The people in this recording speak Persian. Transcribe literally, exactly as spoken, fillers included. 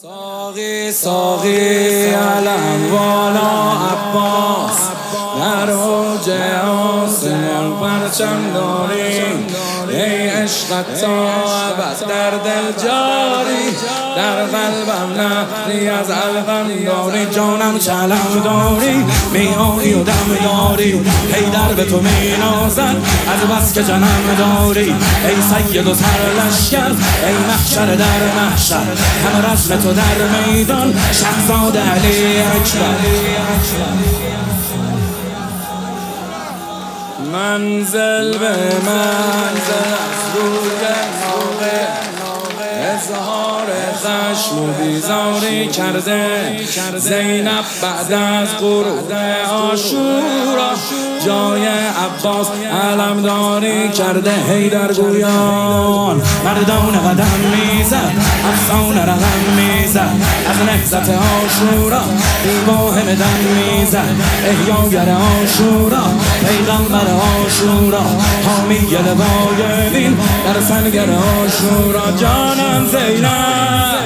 ساقی ساقی علم والا عباس در اوج آسمان پرچم داری، ای عشقت تا ابد در دل جاری، در قلبم نهری از القم داری. جانم چلم داری، میانی و دم داری، حیدر به تو می نازد از بس که جنم داری. ای سید و سرلشکر، ای محشر در محشر، همه رسم تو در میدان، شهزاده علی اکبر. منزل به منزل از روی ناقه، اظهار خشم و بیزاری کرده زینب بعد از غروب عاشورا، جای عباس علمداری کرده. حیدر گویان مردان قدم میزد، افسانه رقم میزد، از نهضت عاشورا دیواه دم میزد. احیاگر عاشورا، پیغمبر عاشورا، حامی لوای دین در سنگر عاشورا. جانم زینب